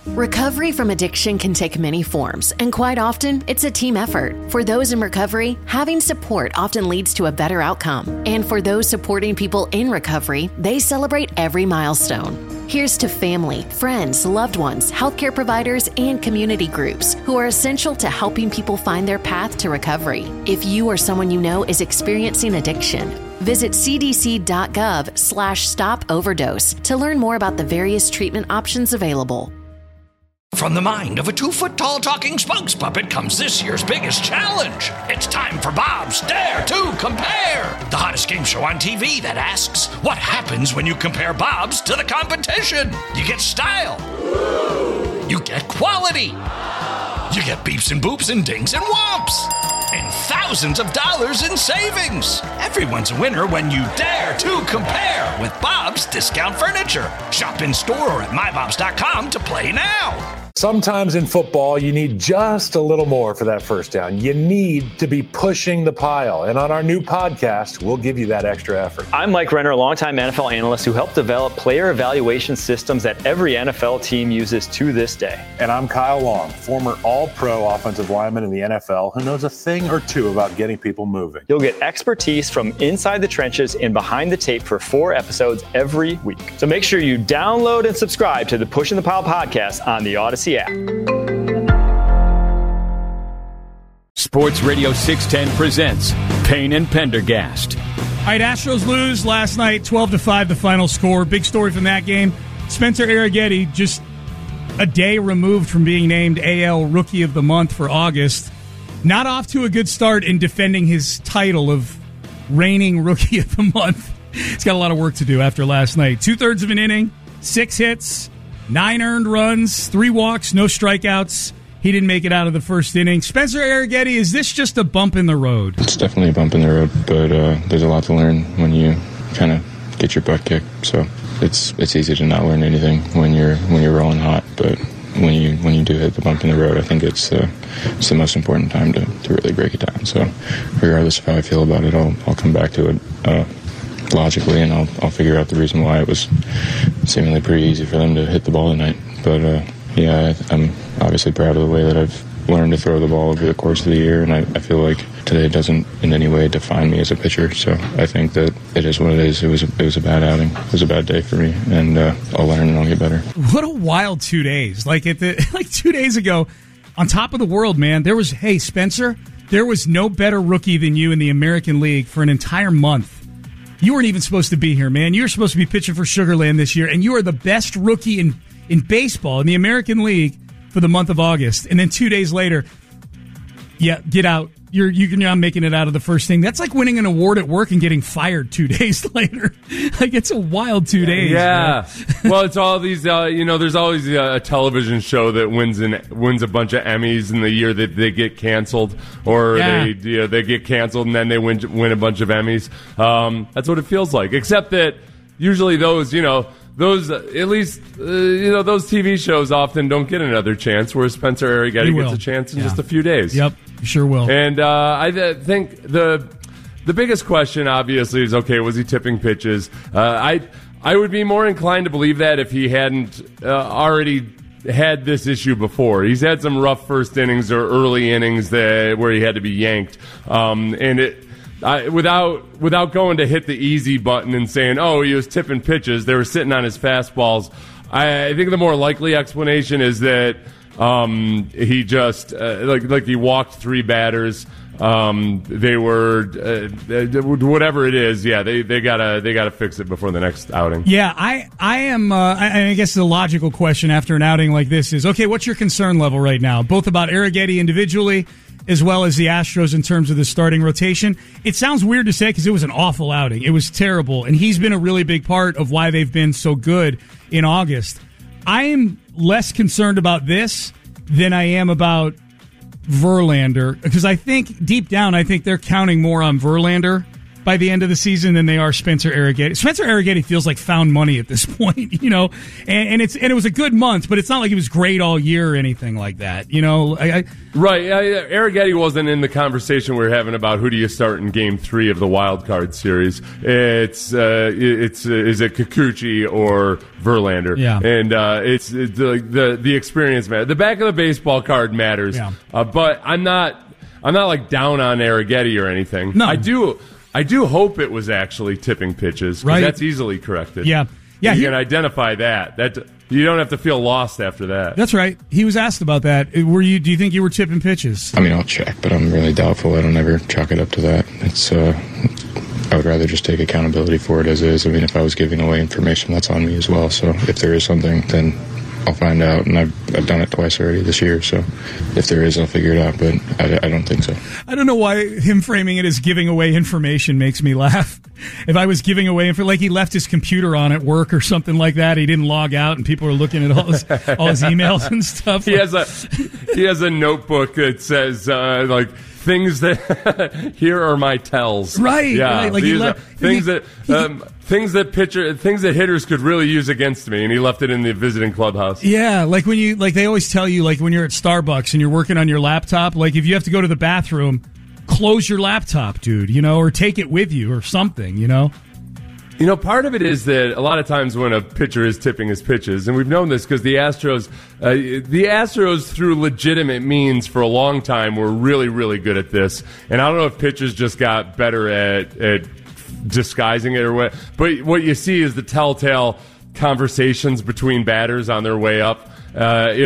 Recovery from addiction can take many forms, and quite often, it's a team effort. For those in recovery, having support often leads to a better outcome. And for those supporting people in recovery, they celebrate every milestone. Here's to family, friends, loved ones, healthcare providers, and community groups who are essential to helping people find their path to recovery. If you or someone you know is experiencing addiction, visit cdc.gov/stop-overdose to learn more about the various treatment options available. From the mind of a 2-foot-tall talking spokes puppet comes this year's biggest challenge. It's time for Bob's Dare to Compare, the hottest game show on TV that asks, what happens when you compare Bob's to the competition? You get style. You get quality. You get beeps and boops and dings and whomps. And thousands of dollars in savings. Everyone's a winner when you dare to compare with Bob's Discount Furniture. Shop in store or at mybobs.com to play now. Sometimes in football, you need just a little more for that first down. You need to be pushing the pile. And on our new podcast, we'll give you that extra effort. I'm Mike Renner, a longtime NFL analyst who helped develop player evaluation systems that every NFL team uses to this day. And I'm Kyle Long, former all-pro offensive lineman in the NFL who knows a thing or two about getting people moving. You'll get expertise from inside the trenches and behind the tape for 4 episodes every week. So make sure you download and subscribe to the Pushing the Pile podcast on the Odyssey app. Sports Radio 610 presents Payne and Pendergast. All right, Astros lose last night, 12-5 the final score. Big story from that game. Spencer Arrighetti, just a day removed from being named AL Rookie of the Month for August, not off to a good start in defending his title of reigning Rookie of the Month. He's got a lot of work to do after last night. 2/3 of an inning, 6 hits, 9 earned runs, 3 walks, no strikeouts. He didn't make it out of the first inning. Spencer Arrighetti, is this just a bump in the road? It's definitely a bump in the road, but there's a lot to learn when you kind of get your butt kicked. So it's easy to not learn anything when you're rolling hot, but when you do hit the bump in the road, I think it's the most important time to really break it down. So regardless of how I feel about it, I'll come back to it logically, and I'll figure out the reason why it was seemingly pretty easy for them to hit the ball tonight. But yeah, I'm obviously proud of the way that I've learned to throw the ball over the course of the year, and I feel like today doesn't in any way define me as a pitcher. So I think that it is what it is. It was a bad outing. It was a bad day for me, and I'll learn and I'll get better. What a wild 2 days! Like 2 days ago, on top of the world, man. There was, hey Spencer, there was no better rookie than you in the American League for an entire month. You weren't even supposed to be here, man. You were supposed to be pitching for Sugar Land this year, and you are the best rookie in baseball, in the American League, for the month of August. And then 2 days later, yeah, get out. You're not making it out of the first inning. That's like winning an award at work and getting fired 2 days later. Like, it's a wild 2 days. Yeah. Well, it's all these, there's always a television show that wins a bunch of Emmys in the year that they get canceled, or they get canceled and then they win a bunch of Emmys. That's what it feels like. Except that usually those TV shows often don't get another chance, whereas Spencer Arrighetti gets a chance in just a few days. Yep, sure will. And I think the biggest question, obviously, is, okay, was he tipping pitches? I would be more inclined to believe that if he hadn't already had this issue before. He's had some rough first innings or early innings where he had to be yanked. Without going to hit the easy button and saying, oh, he was tipping pitches, they were sitting on his fastballs, I think the more likely explanation is that he just like he walked 3 batters. They were whatever it is. Yeah, they gotta fix it before the next outing. Yeah, I am. I guess the logical question after an outing like this is, okay, what's your concern level right now, both about Arrighetti individually as well as the Astros in terms of the starting rotation? It sounds weird to say because it was an awful outing. It was terrible, and he's been a really big part of why they've been so good in August. I am less concerned about this than I am about Verlander, because I think deep down, I think they're counting more on Verlander by the end of the season than they are Spencer Arrighetti. Spencer Arrighetti feels like found money at this point, you know, and it was a good month, but it's not like he was great all year or anything like that, you know. Right, Arrighetti wasn't in the conversation we were having about who do you start in Game 3 of the wild card series. It's is it Kikuchi or Verlander? Yeah, and it's the experience matters. The back of the baseball card matters. Yeah. But I'm not like down on Arrighetti or anything. No, I do hope it was actually tipping pitches, right? That's easily corrected. Yeah. You can identify that. You don't have to feel lost after that. That's right. He was asked about that. Do you think you were tipping pitches? I mean, I'll check, but I'm really doubtful. I don't ever chalk it up to that. It's I would rather just take accountability for it as is. I mean, if I was giving away information, that's on me as well. So if there is something, then I'll find out, and I've done it twice already this year, so if there is, I'll figure it out, but I don't think so. I don't know why him framing it as giving away information makes me laugh. If I was giving away information, like he left his computer on at work or something like that, he didn't log out, and people are looking at all his emails and stuff. He has a notebook that says, like, things that here are my tells. Right. Yeah. Right. Like things that hitters could really use against me, and he left it in the visiting clubhouse. Yeah, like when they always tell you, like when you're at Starbucks and you're working on your laptop, like if you have to go to the bathroom, close your laptop, dude, you know, or take it with you or something, you know. You know, part of it is that a lot of times when a pitcher is tipping his pitches, and we've known this because the Astros, through legitimate means for a long time, were really, really good at this. And I don't know if pitchers just got better at disguising it or what. But what you see is the telltale conversations between batters on their way up. In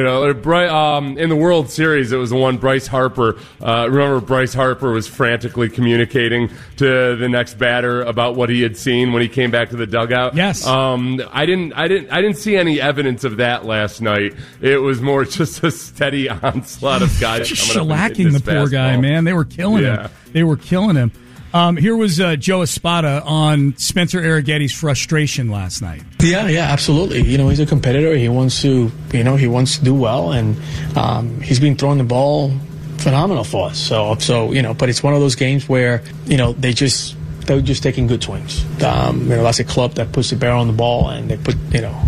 the World Series, it was the one Bryce Harper. Remember, Bryce Harper was frantically communicating to the next batter about what he had seen when he came back to the dugout. Yes. I didn't see any evidence of that last night. It was more just a steady onslaught of guys shellacking the poor guy, man. They were killing him. They were killing him. Here was Joe Espada on Spencer Arrighetti's frustration last night. Yeah, absolutely. You know, he's a competitor. He wants to do well, and he's been throwing the ball phenomenal for us. So you know, but it's one of those games where, you know, they're just taking good swings. That's a club that puts the barrel on the ball, and they put, you know,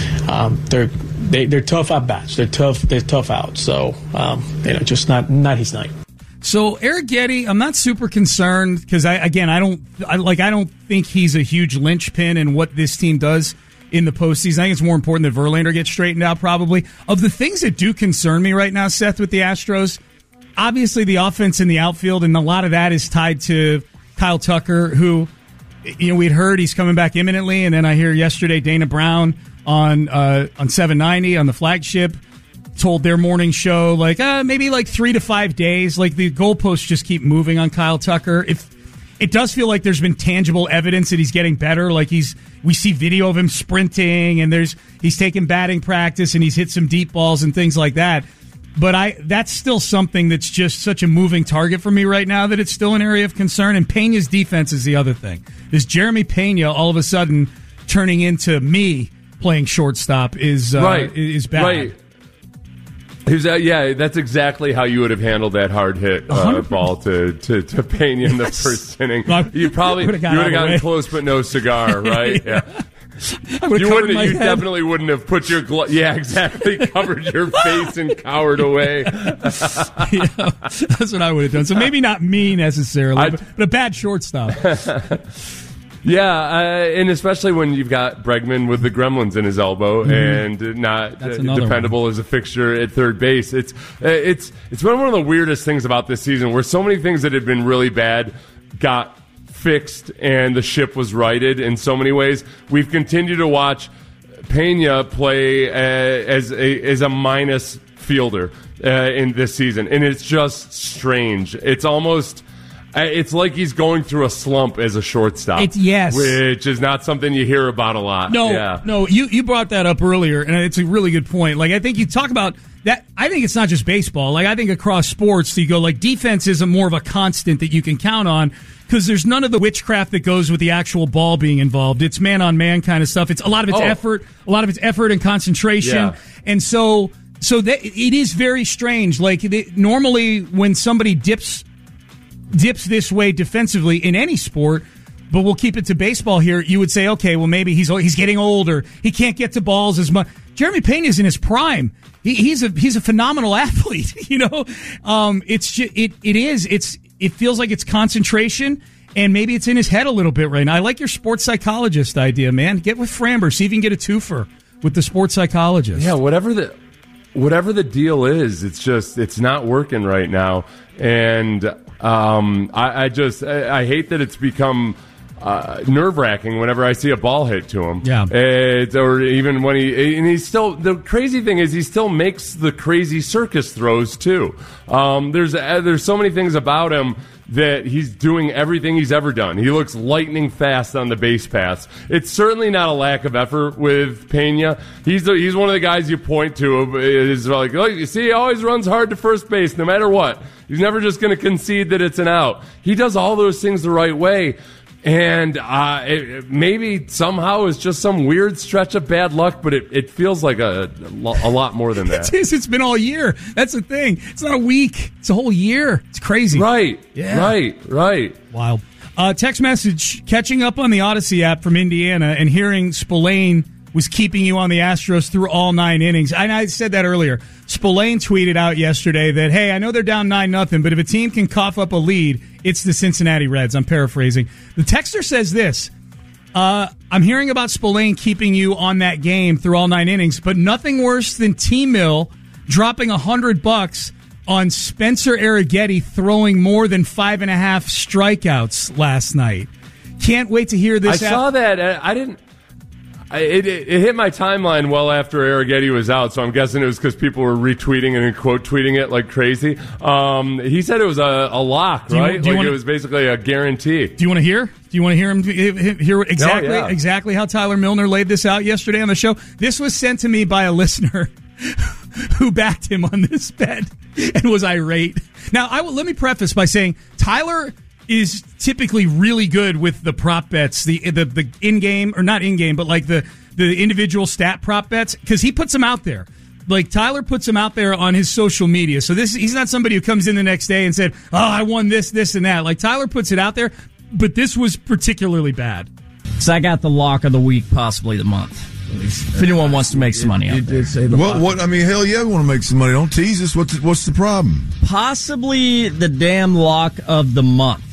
they're tough at bats. They're tough out. So just not his night. So Arrighetti, I'm not super concerned because I don't think he's a huge linchpin in what this team does in the postseason. I think it's more important that Verlander gets straightened out, probably. Of the things that do concern me right now, Seth, with the Astros, obviously the offense in the outfield, and a lot of that is tied to Kyle Tucker, who, you know, we'd heard he's coming back imminently, and then I hear yesterday Dana Brown on 790 on the flagship told their morning show, like, maybe like 3 to 5 days. Like, the goalposts just keep moving on Kyle Tucker. It does feel like there's been tangible evidence that he's getting better. Like, we see video of him sprinting, and he's taking batting practice, and he's hit some deep balls and things like that. But that's still something that's just such a moving target for me right now that it's still an area of concern. And Pena's defense is the other thing. Is Jeremy Pena all of a sudden turning into me playing shortstop is bad. Right. That's exactly how you would have handled that hard hit ball to Pena in the first inning. You would have gotten close, but no cigar, right? Yeah. You definitely wouldn't have put your covered your face and cowered away. That's what I would have done. So maybe not me necessarily, but a bad shortstop. Yeah, and especially when you've got Bregman with the gremlins in his elbow and not dependable as a fixture at third base. It's been one of the weirdest things about this season, where so many things that had been really bad got fixed and the ship was righted in so many ways. We've continued to watch Pena play as a minus fielder in this season, and it's just strange. It's almost... It's like he's going through a slump as a shortstop. Yes. Which is not something you hear about a lot. No, you brought that up earlier, and it's a really good point. Like, I think you talk about that. I think it's not just baseball. Like, I think across sports, you go, like, defense is more of a constant that you can count on, because there's none of the witchcraft that goes with the actual ball being involved. It's man-on-man kind of stuff. It's a lot of it's effort and concentration. Yeah. And so that, it is very strange. Like, normally when somebody dips dips this way defensively in any sport, but we'll keep it to baseball here. You would say, okay, well, maybe he's getting older. He can't get to balls as much. Jeremy Pena's in his prime. He's a phenomenal athlete. It feels like it's concentration, and maybe it's in his head a little bit right now. I like your sports psychologist idea, man. Get with Framber. See if you can get a twofer with the sports psychologist. Yeah, whatever the deal is, it's not working right now. And I hate that it's become nerve-wracking whenever I see a ball hit to him. Yeah. Or even when he's still, the crazy thing is he still makes the crazy circus throws too. There's so many things about him that he's doing everything he's ever done. He looks lightning fast on the base paths. It's certainly not a lack of effort with Pena. He's one of the guys you point to. Is like, look, you see, he always runs hard to first base no matter what. He's never just going to concede that it's an out. He does all those things the right way. And maybe somehow it's just some weird stretch of bad luck, but it feels like a lot more than that. It's been all year. That's the thing. It's not a week. It's a whole year. It's crazy. Right. Yeah. Right. Wild. Text message, catching up on the Odyssey app from Indiana and hearing Spillane was keeping you on the Astros through all 9 innings. And I said that earlier. Spillane tweeted out yesterday that, hey, I know they're down 9-0, but if a team can cough up a lead, it's the Cincinnati Reds. I'm paraphrasing. The texter says this. I'm hearing about Spillane keeping you on that game through all 9 innings, but nothing worse than T-Mill dropping $100 on Spencer Arrighetti throwing more than 5.5 strikeouts last night. Can't wait to hear this. I saw that. I didn't. It hit my timeline well after Arrighetti was out, so I'm guessing it was because people were retweeting and quote tweeting it like crazy. He said it was a lock, right? It was basically a guarantee. Do you want to hear? Do you want to hear him hear exactly how Tyler Milner laid this out yesterday on the show? This was sent to me by a listener who backed him on this bet and was irate. Now, let me preface by saying Tyler is typically really good with the prop bets, the in-game, or not in-game, but like the individual stat prop bets, because he puts them out there. Like, Tyler puts them out there on his social media. So he's not somebody who comes in the next day and said, oh, I won this, and that. Like, Tyler puts it out there, but this was particularly bad. So I got the lock of the week, possibly the month. If anyone wants to make some money out there. What? I mean, hell yeah, we want to make some money. Don't tease us. What's the problem? Possibly the damn lock of the month.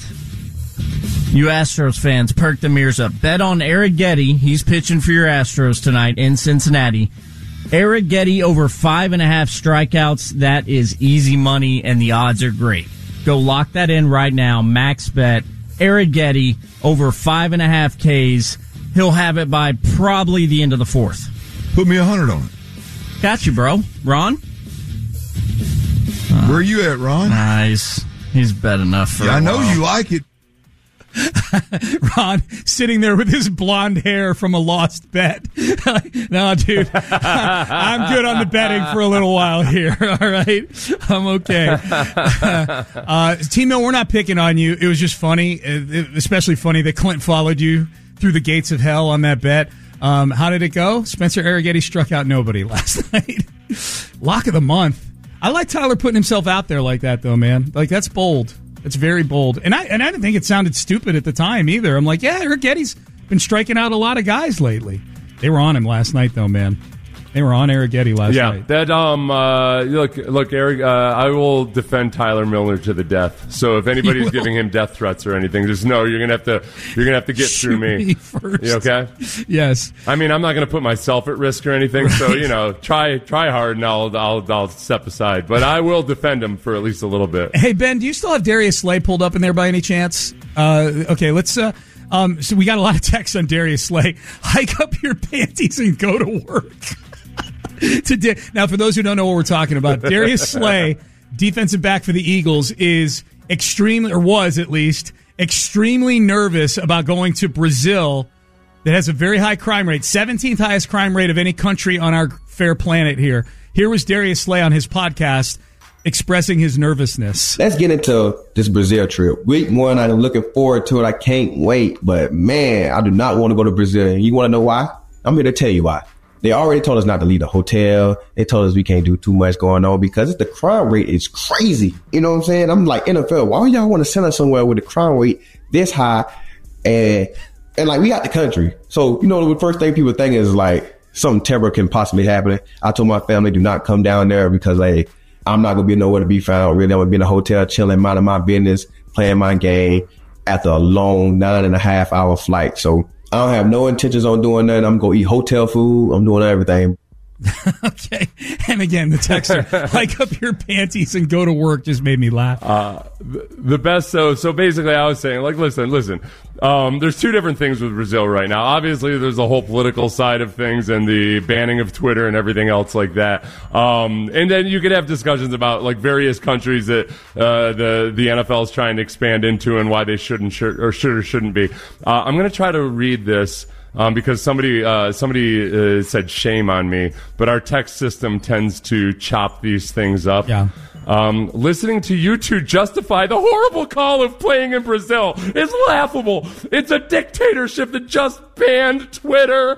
You Astros fans, perk them ears up. Bet on Arrighetti. He's pitching for your Astros tonight in Cincinnati. Arrighetti over 5.5 strikeouts. That is easy money, and the odds are great. Go lock that in right now. Max bet. Arrighetti over 5.5 Ks. He'll have it by probably the end of the fourth. Put me 100 on it. Got you, bro. Ron? Where are you at, Ron? Nice. He's bet enough for I know you like it. Ron sitting there with his blonde hair from a lost bet. No, dude, I'm good on the betting for a little while here. All right, I'm okay. T-Mill, we're not picking on you. It was just funny, especially funny that Clint followed you through the gates of hell on that bet. How did it go? Spencer Arrighetti struck out nobody last night. Lock of the month. I like Tyler putting himself out there like that, though, man. Like, that's bold. It's very bold. And I didn't think it sounded stupid at the time either. I'm like, yeah, Arrighetti's been striking out a lot of guys lately. They were on him last night, though, man. They were on Arrighetti last night. Yeah, that look, Eric. I will defend Tyler Milner to the death. So if anybody's giving him death threats or anything, just know you're gonna have to get through me first. You okay? Yes. I mean, I'm not gonna put myself at risk or anything. Right. So try hard, and I'll step aside. But I will defend him for at least a little bit. Hey Ben, do you still have Darius Slay pulled up in there by any chance? Okay, let's. So we got a lot of texts on Darius Slay. Hike up your panties and go to work. Now, for those who don't know what we're talking about, Darius Slay, defensive back for the Eagles, is was at least extremely nervous about going to Brazil, that has a very high crime rate, 17th highest crime rate of any country on our fair planet here. Here was Darius Slay on his podcast expressing his nervousness. Let's get into this Brazil trip. Week 1, I'm looking forward to it. I can't wait. But, man, I do not want to go to Brazil. And you want to know why? I'm here to tell you why. They already told us not to leave the hotel. They told us we can't do too much going on because the crime rate is crazy. You know what I'm saying? I'm like, NFL, why y'all want to send us somewhere with the crime rate this high? And like, we got the country. So, you know, the first thing people think is like something terrible can possibly happen. I told my family, do not come down there because, like, I'm not going to be nowhere to be found. Really, I'm going to be in a hotel chilling, minding my business, playing my game after a long 9.5 hour flight. So I don't have no intentions on doing nothing. I'm going to eat hotel food. I'm doing everything. Okay. And again, the texter, hike up your panties and go to work just made me laugh. The best. So basically I was saying, like, listen, there's two different things with Brazil right now. Obviously there's the whole political side of things and the banning of Twitter and everything else like that. And then you could have discussions about like various countries that, the NFL is trying to expand into and why they should or shouldn't be. I'm going to try to read this. Because somebody said shame on me, but our text system tends to chop these things up. Yeah. Listening to you two justify the horrible call of playing in Brazil is laughable. It's a dictatorship that just banned Twitter.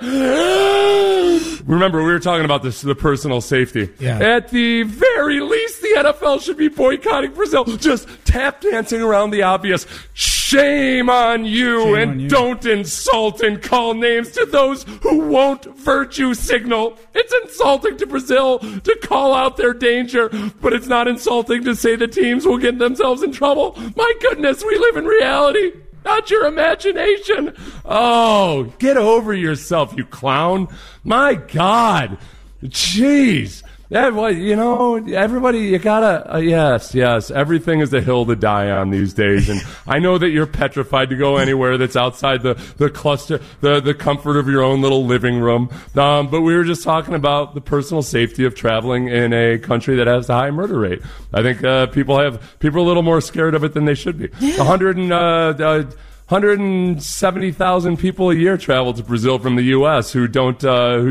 Remember, we were talking about the personal safety. Yeah. At the very least, the NFL should be boycotting Brazil. Just tap dancing around the obvious. Shame on you, and don't insult and call names to those who won't virtue signal. It's insulting to Brazil to call out their danger, but it's not insulting to say the teams will get themselves in trouble. My goodness, we live in reality, not your imagination. Oh, get over yourself, you clown. My God. Jeez. Everybody, you gotta, yes, everything is a hill to die on these days. And I know that you're petrified to go anywhere that's outside the cluster, the comfort of your own little living room. But we were just talking about the personal safety of traveling in a country that has a high murder rate. I think people are a little more scared of it than they should be. Yeah. 170,000 people a year travel to Brazil from the U.S. who don't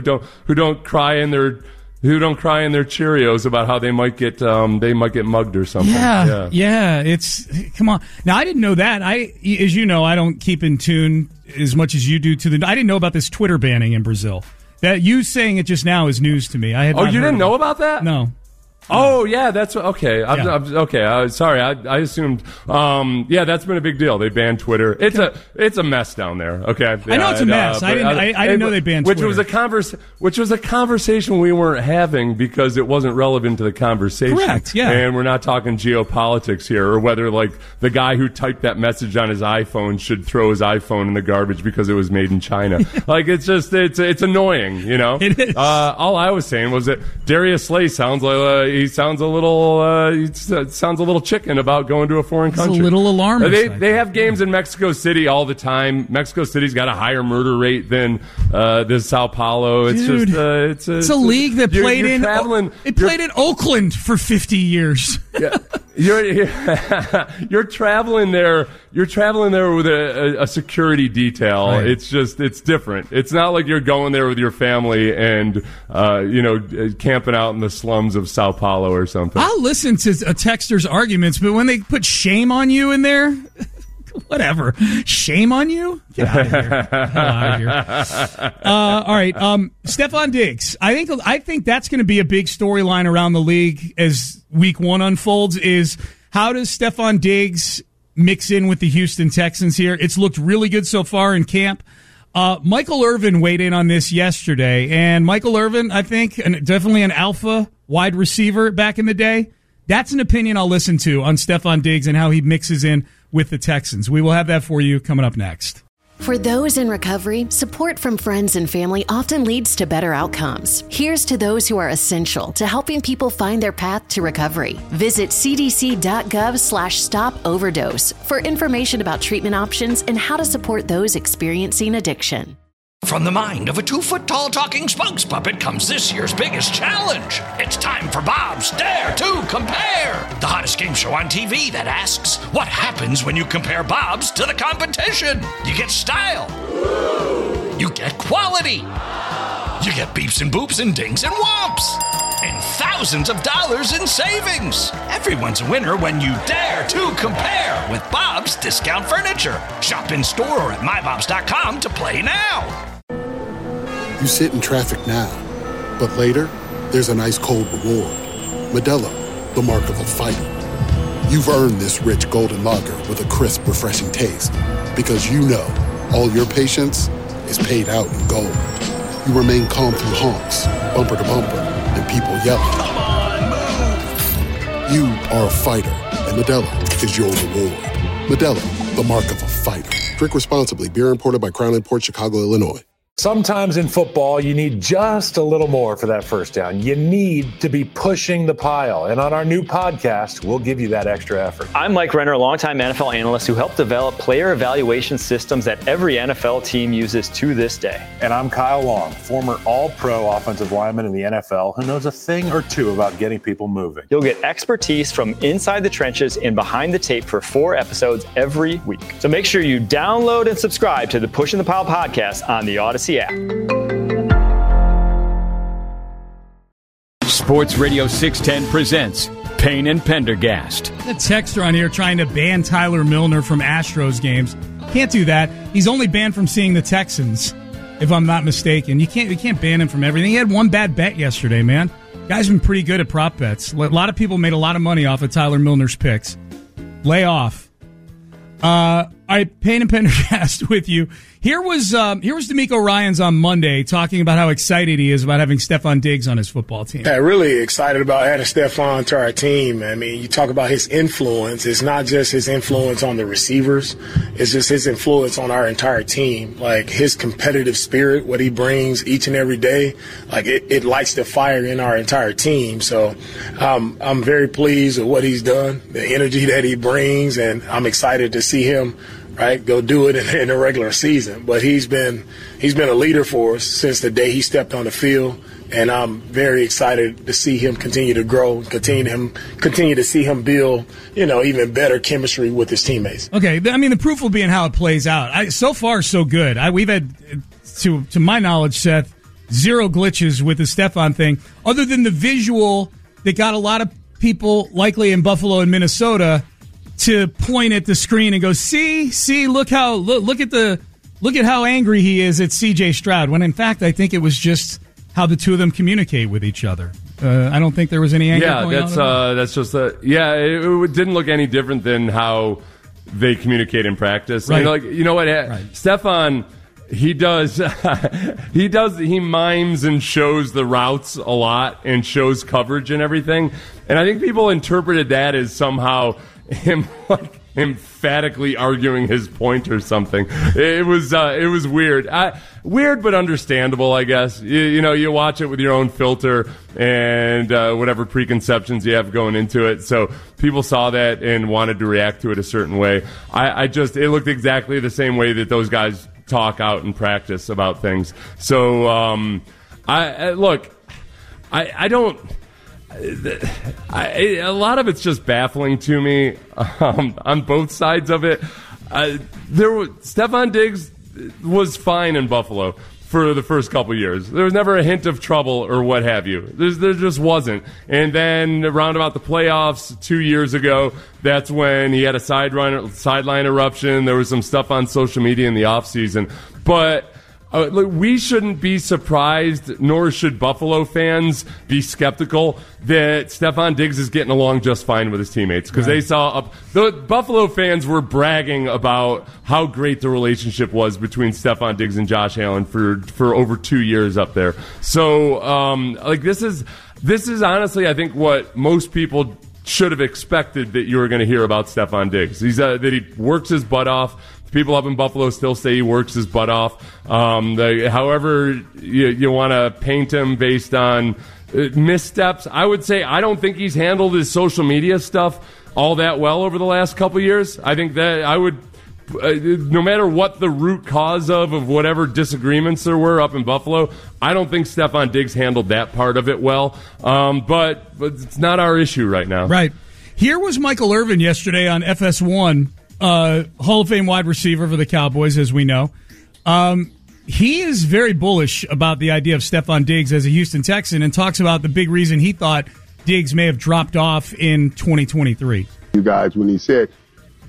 cry in their Cheerios about how they might get mugged or something. Yeah. It's, come on. Now, I didn't know that. As you know, I don't keep in tune as much as you do I didn't know about this Twitter banning in Brazil. That you saying it just now is news to me. You didn't know about that? No. Oh, yeah, that's okay. Sorry, I assumed. That's been a big deal. They banned Twitter. It's a mess down there. Okay, I know it's a mess. I didn't know they banned Twitter. Which was a conversation we weren't having because it wasn't relevant to the conversation. Correct. Yeah, and we're not talking geopolitics here, or whether like the guy who typed that message on his iPhone should throw his iPhone in the garbage because it was made in China. Like it's annoying, you know. It is. All I was saying was that Darius Slay sounds like. He sounds a little chicken about going to a foreign country. It's a little alarmist. They have games in Mexico City all the time. Mexico City's got a higher murder rate than Sao Paulo. It's Dude, just it's a league that played in Oakland for 50 years. Yeah. You're traveling there. You're traveling there with a security detail. Right. It's different. It's not like you're going there with your family and camping out in the slums of Sao Paulo or something. I'll listen to a texter's arguments, but when they put shame on you in there, whatever. Shame on you? Get out of here. Hell out of here. All right. Stefon Diggs. I think that's going to be a big storyline around the league as week one unfolds is how does Stefon Diggs mix in with the Houston Texans here? It's looked really good so far in camp. Michael Irvin weighed in on this yesterday, and Michael Irvin, I think, definitely an alpha wide receiver back in the day. That's an opinion I'll listen to on Stefon Diggs and how he mixes in with the Texans. We will have that for you coming up next. For those in recovery, support from friends and family often leads to better outcomes. Here's to those who are essential to helping people find their path to recovery. Visit cdc.gov/stop-overdose for information about treatment options and how to support those experiencing addiction. From the mind of a 2-foot-tall talking spokes puppet comes this year's biggest challenge. It's time for Bob's Dare to Compare, the hottest game show on TV that asks, what happens when you compare Bob's to the competition? You get style. You get quality. You get beeps and boops and dings and whomps. And thousands of dollars in savings. Everyone's a winner when you dare to compare with Bob's Discount Furniture. Shop in store or at mybobs.com to play now. You sit in traffic now, but later, there's an ice-cold reward. Modelo, the mark of a fighter. You've earned this rich golden lager with a crisp, refreshing taste. Because you know, all your patience is paid out in gold. You remain calm through honks, bumper to bumper, and people yelling. Come on, move! You are a fighter, and Modelo is your reward. Modelo, the mark of a fighter. Drink responsibly. Beer imported by Crown Imports, Chicago, Illinois. Sometimes in football, you need just a little more for that first down. You need to be pushing the pile. And on our new podcast, we'll give you that extra effort. I'm Mike Renner, a longtime NFL analyst who helped develop player evaluation systems that every NFL team uses to this day. And I'm Kyle Long, former all-pro offensive lineman in the NFL who knows a thing or two about getting people moving. You'll get expertise from inside the trenches and behind the tape for 4 episodes every week. So make sure you download and subscribe to the Pushing the Pile podcast on the Odyssey app. Sports Radio 610 presents Payne and Pendergast. The texter on here trying to ban Tyler Milner from Astros games. Can't do that. He's only banned from seeing the Texans, if I'm not mistaken. You can't ban him from everything. He had one bad bet yesterday, man. Guy's been pretty good at prop bets. A lot of people made a lot of money off of Tyler Milner's picks. Lay off. All right, Payne and Pendergast with you. Here was DeMeco Ryans on Monday talking about how excited he is about having Stefon Diggs on his football team. Yeah, really excited about adding Stefon to our team. I mean, you talk about his influence. It's not just his influence on the receivers. It's just his influence on our entire team. Like his competitive spirit, what he brings each and every day, like it lights the fire in our entire team. So I'm very pleased with what he's done, the energy that he brings, and I'm excited to see him go do it in the regular season. But he's been a leader for us since the day he stepped on the field, and I'm very excited to see him continue to grow, continue to see him build, even better chemistry with his teammates. Okay, I mean the proof will be in how it plays out. So far, so good. We've had, to my knowledge, Seth, 0 glitches with the Stefon thing, other than the visual that got a lot of people, likely in Buffalo and Minnesota, to point at the screen and go, see, look at how angry he is at C.J. Stroud. When in fact, I think it was just how the two of them communicate with each other. I don't think there was any anger. Yeah, that's just it didn't look any different than how they communicate in practice. Right. Right. Stefon, he mimes and shows the routes a lot and shows coverage and everything. And I think people interpreted that as somehow him emphatically arguing his point or something. It was weird. Weird but understandable, I guess. You watch it with your own filter and whatever preconceptions you have going into it. So people saw that and wanted to react to it a certain way. It looked exactly the same way that those guys talk out in practice about things. So I don't. A lot of it's just baffling to me on both sides of it. Stefon Diggs was fine in Buffalo for the first couple years. There was never a hint of trouble or what have you. There just wasn't. And then around about the playoffs 2 years ago, that's when he had a sideline eruption. There was some stuff on social media in the offseason. But we shouldn't be surprised, nor should Buffalo fans be skeptical that Stefon Diggs is getting along just fine with his teammates, because they saw the Buffalo fans were bragging about how great the relationship was between Stefon Diggs and Josh Allen for over 2 years up there. So this is honestly, I think, what most people should have expected that you were going to hear about Stefon Diggs. That he works his butt off. People up in Buffalo still say he works his butt off. However you want to paint him based on missteps, I would say I don't think he's handled his social media stuff all that well over the last couple years. I think that I would, no matter what the root cause of whatever disagreements there were up in Buffalo, I don't think Stefon Diggs handled that part of it well. But it's not our issue right now. Right. Here was Michael Irvin yesterday on FS1. Hall of Fame wide receiver for the Cowboys, as we know. He is very bullish about the idea of Stefon Diggs as a Houston Texan, and talks about the big reason he thought Diggs may have dropped off in 2023. You guys, when he said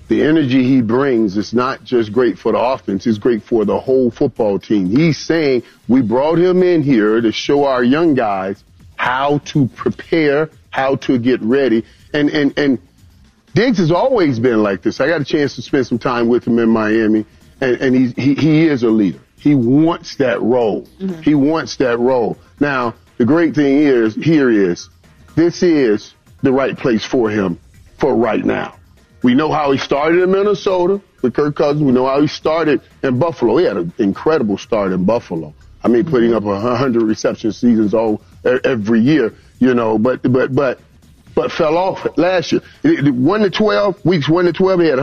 the energy he brings is not just great for the offense, it's great for the whole football team. He's saying we brought him in here to show our young guys how to prepare, how to get ready. And Diggs has always been like this. I got a chance to spend some time with him in Miami, and he is a leader. He wants that role. Mm-hmm. He wants that role. Now, the great thing is, this is the right place for him for right now. We know how he started in Minnesota with Kirk Cousins. We know how he started in Buffalo. He had an incredible start in Buffalo. I mean, putting up 100 reception seasons every year, but fell off last year. 1-12, weeks 1-12, he had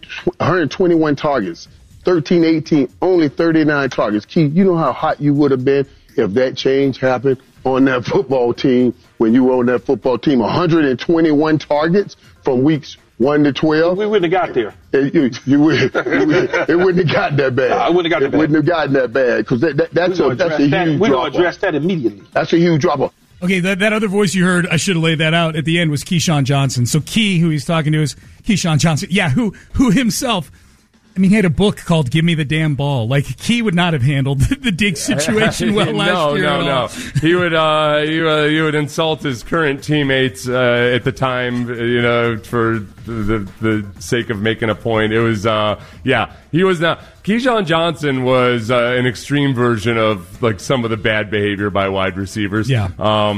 121 targets. 13-18, only 39 targets. Keith, you know how hot you would have been if that change happened on that football team when you were on that football team. 121 targets from weeks 1-12. We wouldn't have got there. It wouldn't have gotten that bad. I wouldn't have got that bad. It wouldn't have gotten that bad because that's a huge drop-off. We're going to address that immediately. That's a huge drop-off. Okay, that other voice you heard, I should have laid that out at the end, was Keyshawn Johnson. So Key, who he's talking to, is Keyshawn Johnson. Yeah, who himself, I mean, he had a book called Give Me the Damn Ball. Like, Key would not have handled the Diggs situation well last year. No. He would insult his current teammates at the time, for the sake of making a point. It was, he was not. Keyshawn Johnson was an extreme version of like some of the bad behavior by wide receivers. Yeah.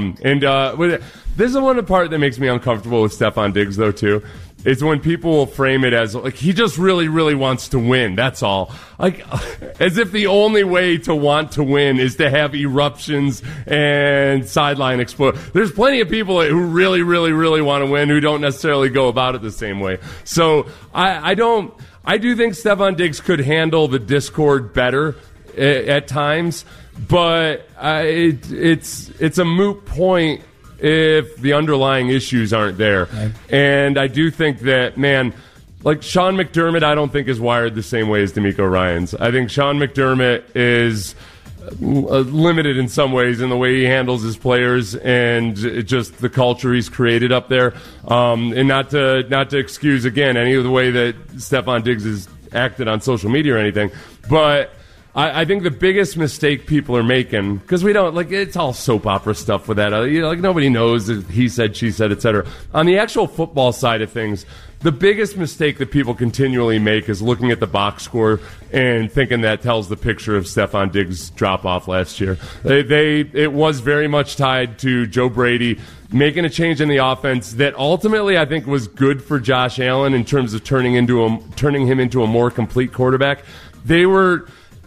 This is one of the part that makes me uncomfortable with Stefon Diggs, though, too. It's when people will frame it as like he just really, really wants to win. That's all. Like as if the only way to want to win is to have eruptions and sideline explode. There's plenty of people who really, really, really want to win who don't necessarily go about it the same way. So I do think Stefon Diggs could handle the discord better at times, but it's a moot point if the underlying issues aren't there. Right. And I do think that, like Sean McDermott, I don't think is wired the same way as DeMeco Ryans. I think Sean McDermott is limited in some ways in the way he handles his players and just the culture he's created up there. And not to excuse, again, any of the way that Stefon Diggs has acted on social media or anything, but I think the biggest mistake people are making, because we don't, like, it's all soap opera stuff with that. Like, nobody knows he said, she said, etc. On the actual football side of things, the biggest mistake that people continually make is looking at the box score and thinking that tells the picture of Stefon Diggs' drop-off last year. It was very much tied to Joe Brady making a change in the offense that ultimately I think was good for Josh Allen in terms of turning him into a more complete quarterback. They were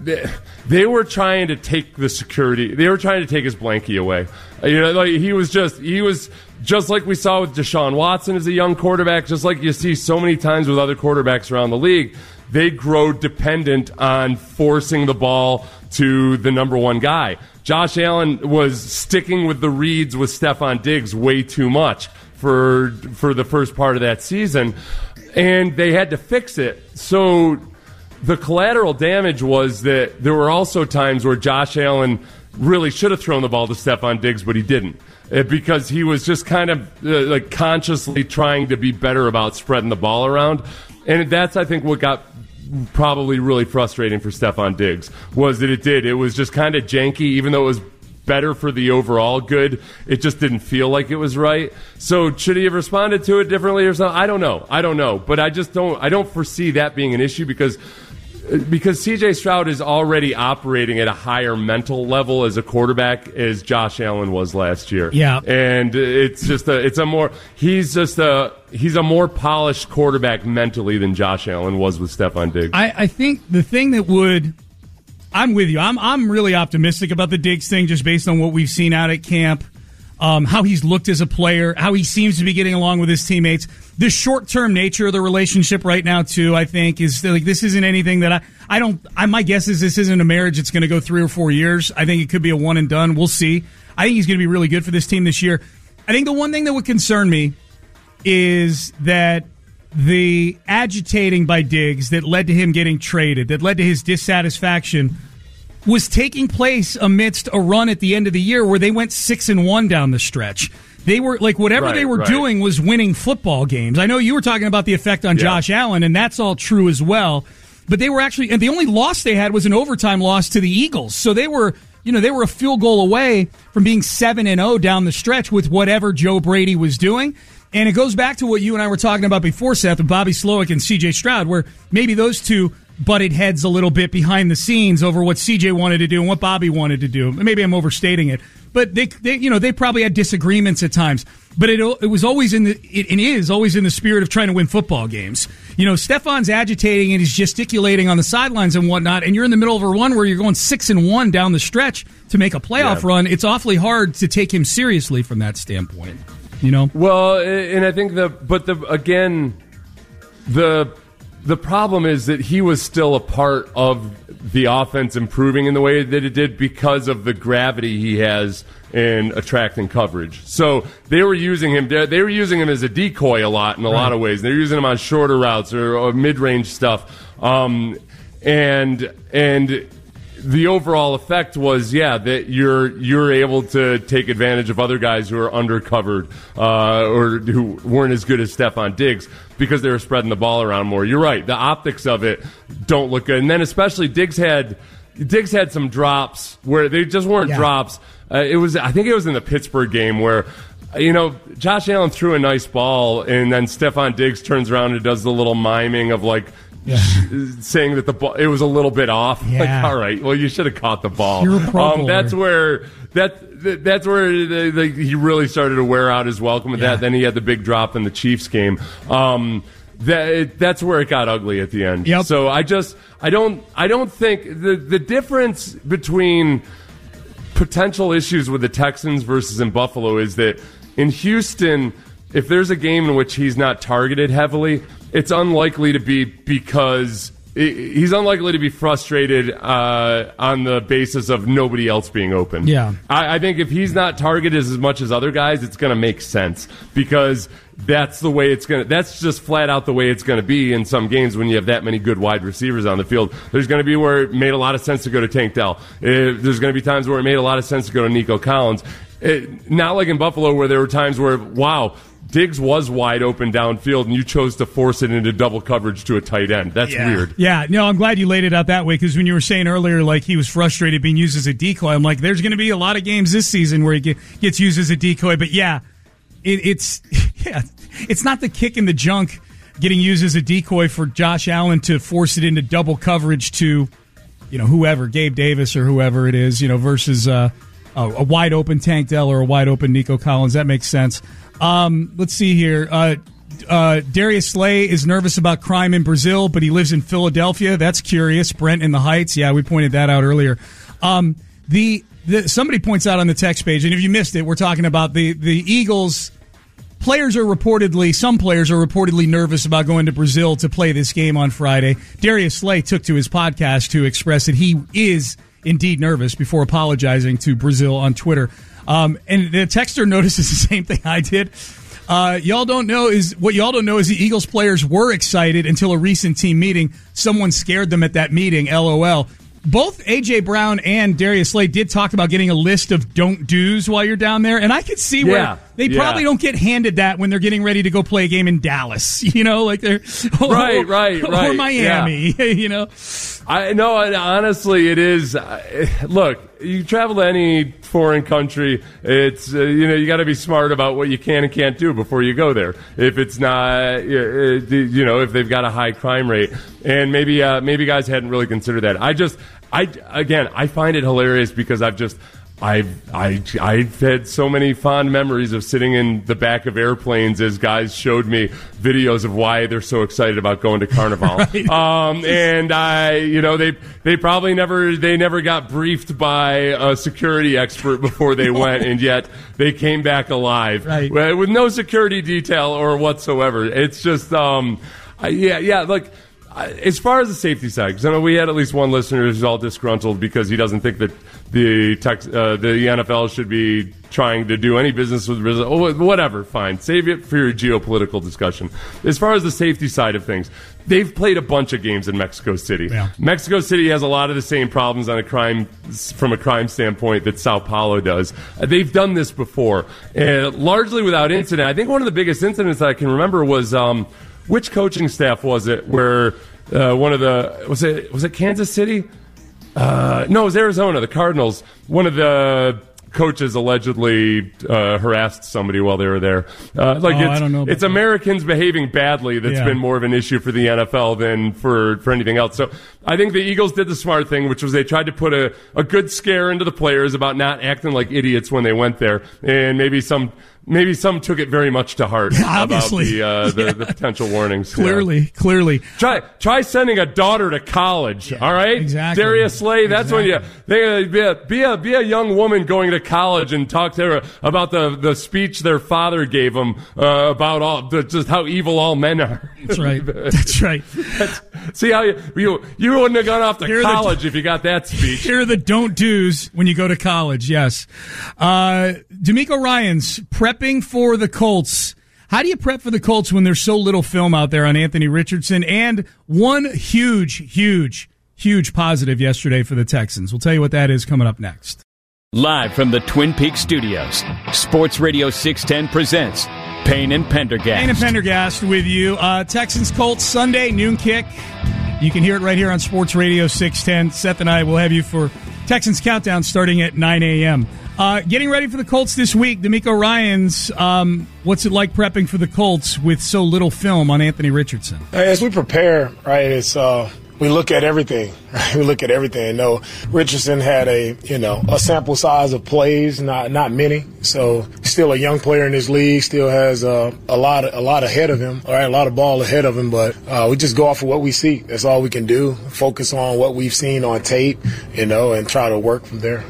trying to take the security. They were trying to take his blankie away. He was just like we saw with Deshaun Watson as a young quarterback, just like you see so many times with other quarterbacks around the league. They grow dependent on forcing the ball to the number one guy. Josh Allen was sticking with the reads with Stefon Diggs way too much for the first part of that season, and they had to fix it. So the collateral damage was that there were also times where Josh Allen really should have thrown the ball to Stefon Diggs, but he didn't, because he was just kind of like consciously trying to be better about spreading the ball around. And that's, I think, what got probably really frustrating for Stefon Diggs, was that it was just kind of janky, even though it was better for the overall good. It just didn't feel like it was right. So should he have responded to it differently or something? I don't know. But I don't foresee that being an issue because C.J. Stroud is already operating at a higher mental level as a quarterback as Josh Allen was last year. Yeah. And he's a more polished quarterback mentally than Josh Allen was with Stefon Diggs. I think the thing that I'm with you. I'm really optimistic about the Diggs thing just based on what we've seen out at camp. How he's looked as a player, how he seems to be getting along with his teammates. The short-term nature of the relationship right now, too, I think, is like this isn't anything that my guess is this isn't a marriage that's going to go 3 or 4 years. I think it could be a one and done. We'll see. I think he's going to be really good for this team this year. I think the one thing that would concern me is that the agitating by Diggs that led to him getting traded, that led to his dissatisfaction, was taking place amidst a run at the end of the year where they went 6-1 down the stretch. They were like whatever they were doing was winning football games. I know you were talking about the effect on Josh Allen, and that's all true as well. But they were actually, and the only loss they had was an overtime loss to the Eagles. So they were a field goal away from being 7-0 down the stretch with whatever Joe Brady was doing. And it goes back to what you and I were talking about before, Seth, with Bobby Slowick and C.J. Stroud, where maybe those two butted heads a little bit behind the scenes over what C.J. wanted to do and what Bobby wanted to do. Maybe I'm overstating it, but they probably had disagreements at times. But it was always is always in the spirit of trying to win football games. Stefan's agitating and he's gesticulating on the sidelines and whatnot, and you're in the middle of a run where you're going 6-1 down the stretch to make a playoff run. It's awfully hard to take him seriously from that standpoint. Well, and I think the problem is that he was still a part of the offense improving in the way that it did because of the gravity he has in attracting coverage. So they were using him as a decoy a lot in a lot of ways. They're using him on shorter routes or mid-range stuff. And the overall effect was, that you're able to take advantage of other guys who are undercovered or who weren't as good as Stefon Diggs because they were spreading the ball around more. You're right. The optics of it don't look good. And then especially Diggs had some drops where they just weren't drops. I think it was in the Pittsburgh game where Josh Allen threw a nice ball and then Stefon Diggs turns around and does the little miming of saying that the ball it was a little bit off. Like, all right, well, you should have caught the ball. You're a Pro Bowler. That's where he really started to wear out his welcome with that. Then he had the big drop in the Chiefs game. That's where it got ugly at the end. Yep. So I don't think the difference between potential issues with the Texans versus in Buffalo is that in Houston, if there's a game in which he's not targeted heavily, it's unlikely to be because he's unlikely to be frustrated on the basis of nobody else being open. Yeah. I think if he's not targeted as much as other guys, it's going to make sense because that's the way that's just flat out the way it's going to be in some games when you have that many good wide receivers on the field. There's going to be where it made a lot of sense to go to Tank Dell. There's going to be times where it made a lot of sense to go to Nico Collins. Not like in Buffalo where there were times where, wow, Diggs was wide open downfield, and you chose to force it into double coverage to a tight end. That's weird. Yeah, no, I'm glad you laid it out that way, because when you were saying earlier, like, he was frustrated being used as a decoy, I'm like, there's going to be a lot of games this season where he gets used as a decoy. But, it's not the kick in the junk getting used as a decoy for Josh Allen to force it into double coverage to, whoever, Gabe Davis or whoever it is, versus a wide open Tank Dell or a wide open Nico Collins. That makes sense. Let's see here. Darius Slay is nervous about crime in Brazil, but he lives in Philadelphia. That's curious. Brent in the Heights. Yeah, we pointed that out earlier. Somebody points out on the text page, and if you missed it, we're talking about the Eagles. Some players are reportedly nervous about going to Brazil to play this game on Friday. Darius Slay took to his podcast to express that he is indeed nervous before apologizing to Brazil on Twitter. And the texter notices the same thing I did. What y'all don't know is the Eagles players were excited until a recent team meeting. Someone scared them at that meeting, LOL. Both A.J. Brown and Darius Slay did talk about getting a list of don't-dos while you're down there, and I could see where they probably don't get handed that when they're getting ready to go play a game in Dallas, like they're right, or Miami, I know, honestly, it is. Look, you travel to any foreign country, it's you got to be smart about what you can and can't do before you go there. If it's not, if they've got a high crime rate, and maybe guys hadn't really considered that. I find it hilarious because I've had so many fond memories of sitting in the back of airplanes as guys showed me videos of why they're so excited about going to Carnival. And they probably never got briefed by a security expert before they went, and yet they came back alive with no security detail or whatsoever. It's just, like. As far as the safety side, because I know we had at least one listener who's all disgruntled because he doesn't think that the NFL should be trying to do any business with Brazil. Oh, whatever, fine. Save it for your geopolitical discussion. As far as the safety side of things, they've played a bunch of games in Mexico City. Yeah. Mexico City has a lot of the same problems from a crime standpoint that Sao Paulo does. They've done this before, largely without incident. I think one of the biggest incidents that I can remember was which coaching staff was it? Where one of the was it Kansas City? No, it was Arizona. The Cardinals. One of the coaches allegedly harassed somebody while they were there. I don't know. It's Americans behaving badly that's been more of an issue for the NFL than for anything else. So I think the Eagles did the smart thing, which was they tried to put a good scare into the players about not acting like idiots when they went there, and maybe some took it very much to heart about the potential warnings. Clearly. Try sending a daughter to college. All right, exactly. Darius Slay. That's when you be a young woman going to college and talk to her about the speech their father gave them about just how evil all men are. That's right. See how you wouldn't have gone off to college if you got that speech. Here are the don't do's when you go to college. Yes, D'Amico Ryans prepping for the Colts. How do you prep for the Colts when there's so little film out there on Anthony Richardson? And one huge positive yesterday for the Texans. We'll tell you what that is coming up next. Live from the Twin Peaks studios, Sports Radio 610 presents Payne and Pendergast. Payne and Pendergast with you. Texans Colts Sunday noon kick. You can hear it right here on Sports Radio 610. Seth and I will have you for Texans Countdown starting at 9 a.m. Getting ready for the Colts this week. D'Amico Ryans, what's it like prepping for the Colts with so little film on Anthony Richardson? As we prepare, right, it's we look at everything. Right? We look at everything. No, Richardson had a sample size of plays, not many. So still a young player in this league, still has a lot ahead of him. All right, a lot of ball ahead of him. But we just go off of what we see. That's all we can do. Focus on what we've seen on tape, and try to work from there.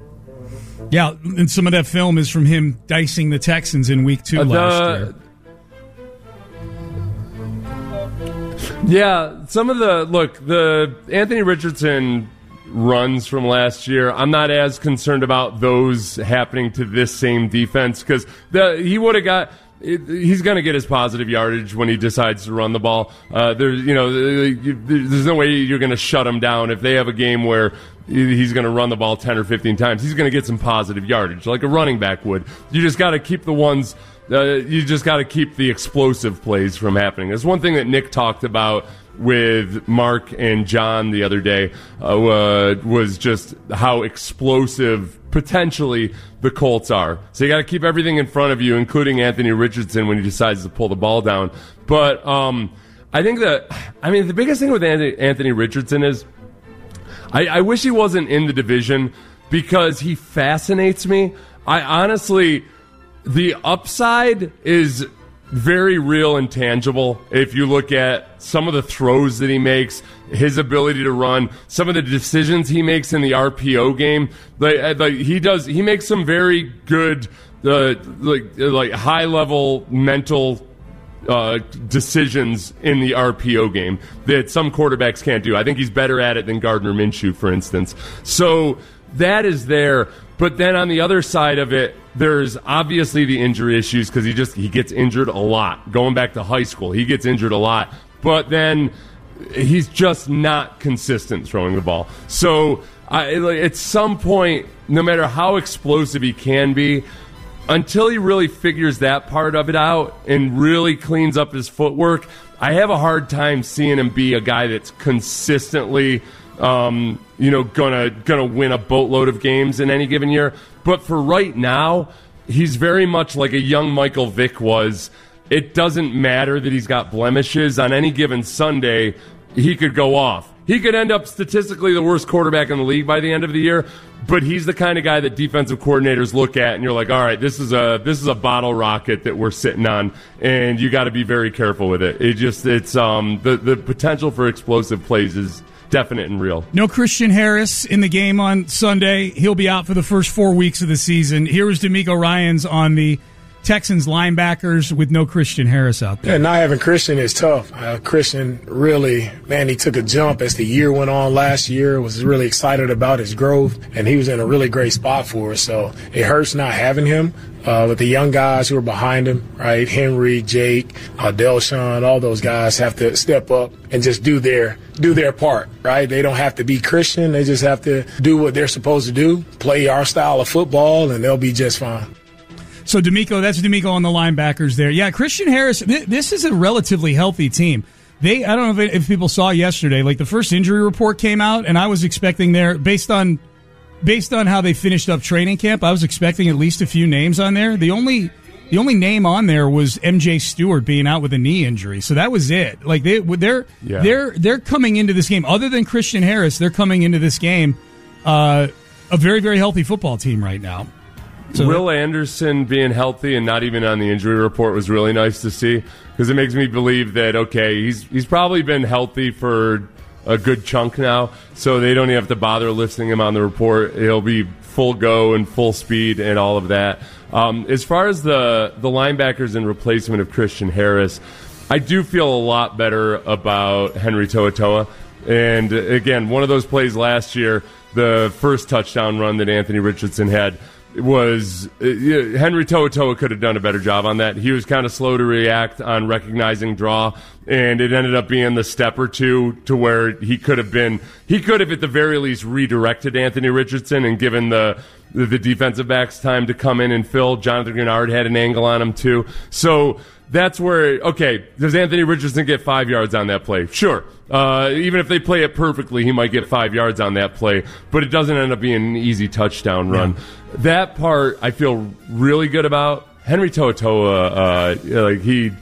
Yeah, and some of that film is from him dicing the Texans in Week 2 last year. Yeah, some of the Anthony Richardson runs from last year, I'm not as concerned about those happening to this same defense because he would have got. He's going to get his positive yardage when he decides to run the ball. There's no way you're going to shut him down if they have a game where he's going to run the ball 10 or 15 times. He's going to get some positive yardage like a running back would. You just got to keep the ones. You just got to keep the explosive plays from happening. There's one thing that Nick talked about with Mark and John the other day was just how explosive potentially the Colts are. So you got to keep everything in front of you, including Anthony Richardson when he decides to pull the ball down. But I think the biggest thing with Anthony Richardson is I wish he wasn't in the division because he fascinates me. I honestly, the upside is very real and tangible. If you look at some of the throws that he makes, his ability to run, some of the decisions he makes in the RPO game, he makes some very good, high level mental decisions in the RPO game that some quarterbacks can't do. I think he's better at it than Gardner Minshew, for instance. So that is there. But then on the other side of it, there's obviously the injury issues because he gets injured a lot. Going back to high school, he gets injured a lot. But then he's just not consistent throwing the ball. So at some point, no matter how explosive he can be, until he really figures that part of it out and really cleans up his footwork, I have a hard time seeing him be a guy that's consistently gonna win a boatload of games in any given year. But for right now, he's very much like a young Michael Vick was. It doesn't matter that he's got blemishes. On any given Sunday, he could go off. He could end up statistically the worst quarterback in the league by the end of the year, but he's the kind of guy that defensive coordinators look at and you're like, all right, this is a bottle rocket that we're sitting on, and you got to be very careful with it. It's the potential for explosive plays is definite and real. No Christian Harris in the game on Sunday. He'll be out for the first 4 weeks of the season. Here was D'Amico Ryans on the Texans linebackers with no Christian Harris out there. Yeah, not having Christian is tough. Christian really, man, he took a jump as the year went on last year, was really excited about his growth, and he was in a really great spot for us. So it hurts not having him. But the young guys who are behind him, right, Henry, Jake, Delshon, all those guys have to step up and just do their part, right? They don't have to be Christian. They just have to do what they're supposed to do, play our style of football, and they'll be just fine. So that's D'Amico on the linebackers there. Yeah, Christian Harris, this is a relatively healthy team. I don't know if people saw yesterday, like the first injury report came out, and I was expecting there, based on how they finished up training camp, I was expecting at least a few names on there. The only name on there was MJ Stewart being out with a knee injury. So that was it. Like they're coming into this game, other than Christian Harris, they're coming into this game a very, very healthy football team right now. So Will Anderson being healthy and not even on the injury report was really nice to see, because it makes me believe that, okay, he's probably been healthy for a good chunk now, so they don't even have to bother listing him on the report. He'll be full go and full speed and all of that. As far as the linebackers in replacement of Christian Harris, I do feel a lot better about Henry To'oTo'o. And again, one of those plays last year, the first touchdown run that Anthony Richardson had, was Henry To'oTo'o could have done a better job on that. He was kind of slow to react on recognizing draw, and it ended up being the step or two to where he could have at the very least redirected Anthony Richardson and given the defensive backs time to come in and fill. Jonathan Grenard had an angle on him too. So that's where, okay, does Anthony Richardson get 5 yards on that play? Sure. Even if they play it perfectly, he might get 5 yards on that play, but it doesn't end up being an easy touchdown run. Yeah. That part I feel really good about. Henry To'oTo'o,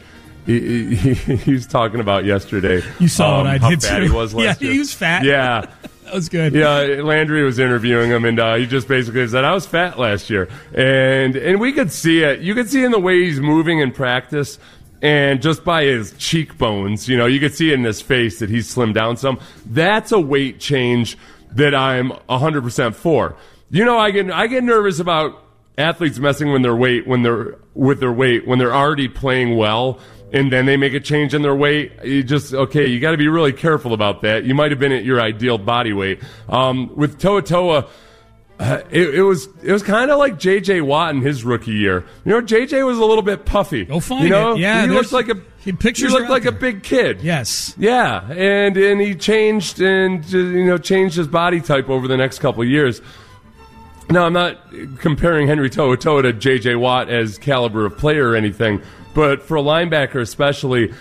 he was talking about yesterday. You saw what I did too. How fat he was last year. He was fat. Yeah. That was good. Yeah, Landry was interviewing him, and he just basically said, I was fat last year. And we could see it. You could see in the way he's moving in practice, and just by his cheekbones, you could see it in his face that he's slimmed down some. That's a weight change that I'm 100% for. I get nervous about athletes messing with their weight when they're already playing well, and then they make a change in their weight. You got to be really careful about that. You might have been at your ideal body weight. With To'oTo'o, it was kind of like J.J. Watt in his rookie year. J.J. was a little bit puffy. Go find it. Yeah, he looked like a big kid. Yes. Yeah, and he changed his body type over the next couple of years. Now, I'm not comparing Henry To'oTo'o to J.J. Watt as caliber of player or anything, but for a linebacker especially,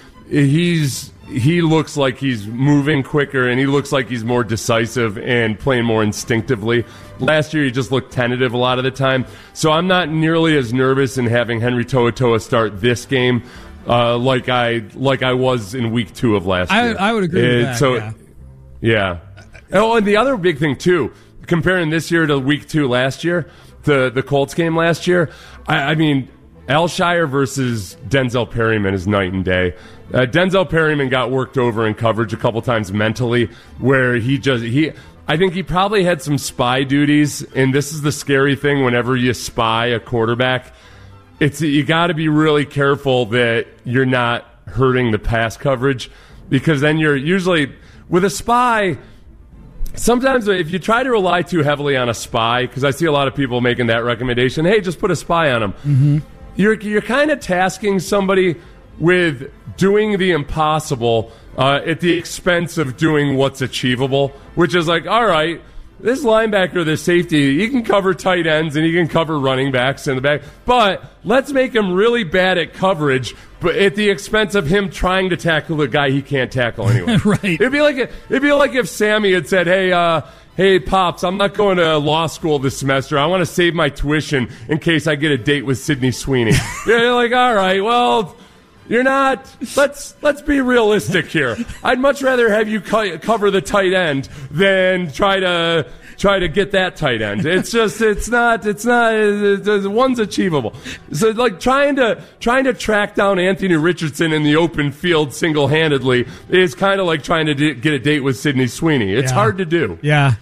he looks like he's moving quicker, and he looks like he's more decisive and playing more instinctively. Last year, he just looked tentative a lot of the time, so I'm not nearly as nervous in having Henry To'oTo'o start this game like I was in week 2 of last year. I would agree with that. So, yeah. Oh, and the other big thing, too, comparing this year to week 2 last year, the Colts game last year, I mean, Alshire versus Denzel Perryman is night and day. Denzel Perryman got worked over in coverage a couple times mentally, where I think he probably had some spy duties, and this is the scary thing whenever you spy a quarterback. You got to be really careful that you're not hurting the pass coverage, because then you're usually, with a spy, sometimes if you try to rely too heavily on a spy, because I see a lot of people making that recommendation, hey, just put a spy on him. Mm-hmm. You're kind of tasking somebody with doing the impossible at the expense of doing what's achievable, which is like, all right, this linebacker, this safety, he can cover tight ends and he can cover running backs in the back, but let's make him really bad at coverage, but at the expense of him trying to tackle a guy he can't tackle anyway. Right. It'd be like if Sammy had said, hey, Pops, I'm not going to law school this semester. I want to save my tuition in case I get a date with Sydney Sweeney. You're like, all right, well, you're not. Let's be realistic here. I'd much rather have you cover the tight end than try to get that tight end. It's not one's achievable. So like trying to track down Anthony Richardson in the open field single-handedly is kind of like trying to get a date with Sydney Sweeney. It's hard to do. Yeah.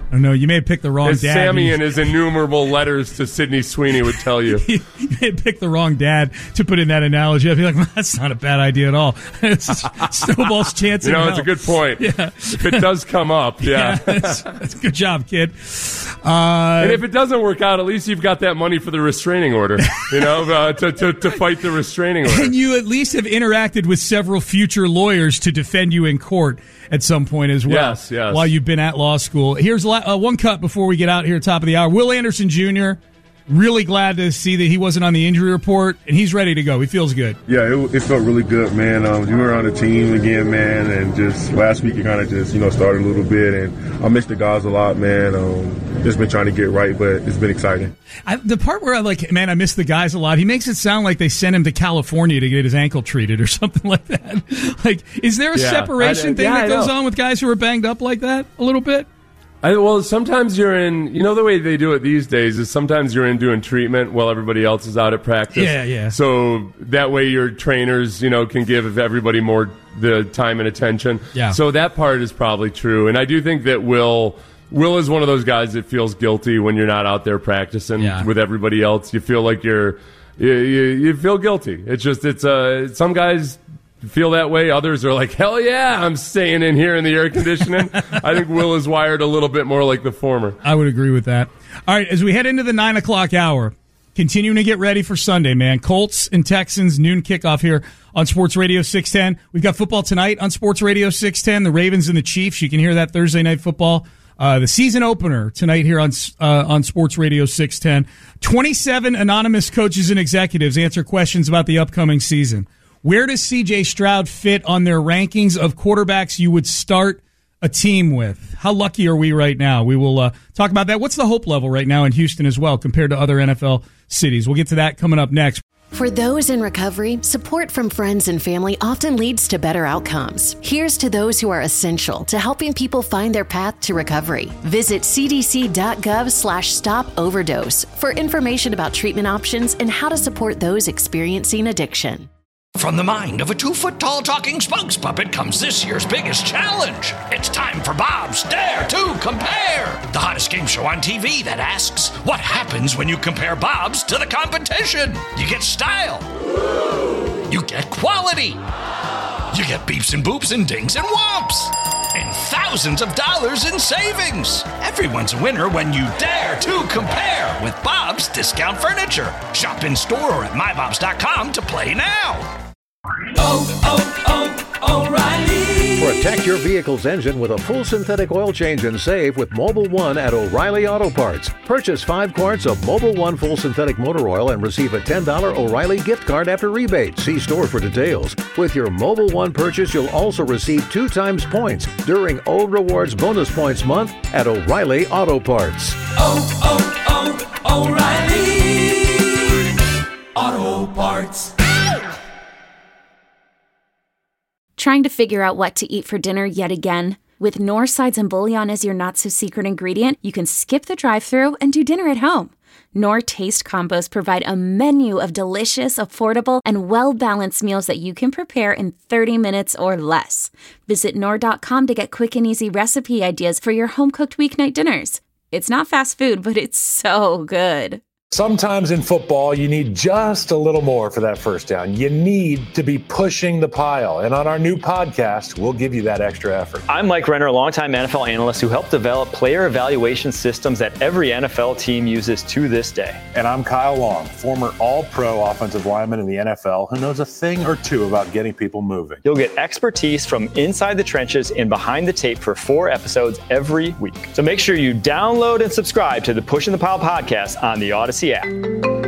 I don't know. You may have picked the wrong As dad. Sammy and his innumerable letters to Sidney Sweeney would tell you. You may have picked the wrong dad to put in that analogy. I'd be like, well, that's not a bad idea at all. It's snowball's chance in hell. It's a good point. Yeah. If it does come up, that's a good job, kid. And if it doesn't work out, at least you've got that money for the restraining order, to fight the restraining order. And you at least have interacted with several future lawyers to defend you in court at some point as well. Yes. While you've been at law school. Here's one cut before we get out here, top of the hour. Will Anderson Jr., really glad to see that he wasn't on the injury report, and he's ready to go. He feels good. Yeah, it felt really good, man. You were on the team again, man, and just last week it kind of just, started a little bit, and I missed the guys a lot, man. Just been trying to get right, but it's been exciting. The part where I miss the guys a lot, he makes it sound like they sent him to California to get his ankle treated or something like that. Like, is there a separation thing that goes on with guys who are banged up like that a little bit? Well, sometimes you're in, the way they do it these days is sometimes you're in doing treatment while everybody else is out at practice. Yeah. So that way your trainers, can give everybody more the time and attention. Yeah. So that part is probably true. And I do think that Will is one of those guys that feels guilty when you're not out there practicing with everybody else. You feel like you feel guilty. It's some guys feel that way. Others are like, hell yeah, I'm staying in here in the air conditioning. I think Will is wired a little bit more like the former. I would agree with that. All right, as we head into the 9 o'clock hour, continuing to get ready for Sunday, man. Colts and Texans, noon kickoff here on Sports Radio 610. We've got football tonight on Sports Radio 610, the Ravens and the Chiefs. You can hear that Thursday Night Football. The season opener tonight here on Sports Radio 610. 27 anonymous coaches and executives answer questions about the upcoming season. Where does C.J. Stroud fit on their rankings of quarterbacks you would start a team with? How lucky are we right now? We will talk about that. What's the hope level right now in Houston as well compared to other NFL cities? We'll get to that coming up next. For those in recovery, support from friends and family often leads to better outcomes. Here's to those who are essential to helping people find their path to recovery. Visit cdc.gov/stop overdose for information about treatment options and how to support those experiencing addiction. From the mind of a 2-foot-tall talking spokes puppet comes this year's biggest challenge. It's time for Bob's Dare to Compare, the hottest game show on TV that asks, what happens when you compare Bob's to the competition? You get style. You get quality. You get beeps and boops and dings and whomps. And thousands of dollars in savings. Everyone's a winner when you dare to compare with Bob's Discount Furniture. Shop in store or at mybobs.com to play now. O'Reilly. Protect your vehicle's engine with a full synthetic oil change and save with Mobil 1 at O'Reilly Auto Parts. Purchase 5 quarts of Mobil 1 full synthetic motor oil and receive a $10 O'Reilly gift card after rebate. See store for details. With your Mobil 1 purchase, you'll also receive 2 times points during Old Rewards Bonus Points Month at O'Reilly Auto Parts. O'Reilly Auto Parts. Trying to figure out what to eat for dinner yet again? With Knorr sides and bouillon as your not-so-secret ingredient, you can skip the drive-thru and do dinner at home. Knorr Taste Combos provide a menu of delicious, affordable, and well-balanced meals that you can prepare in 30 minutes or less. Visit Knorr.com to get quick and easy recipe ideas for your home-cooked weeknight dinners. It's not fast food, but it's so good. Sometimes in football, you need just a little more for that first down. You need to be pushing the pile. And on our new podcast, we'll give you that extra effort. I'm Mike Renner, a longtime NFL analyst who helped develop player evaluation systems that every NFL team uses to this day. And I'm Kyle Long, former all-pro offensive lineman in the NFL who knows a thing or two about getting people moving. You'll get expertise from inside the trenches and behind the tape for 4 episodes every week. So make sure you download and subscribe to the Pushing the Pile podcast on the Odyssey app.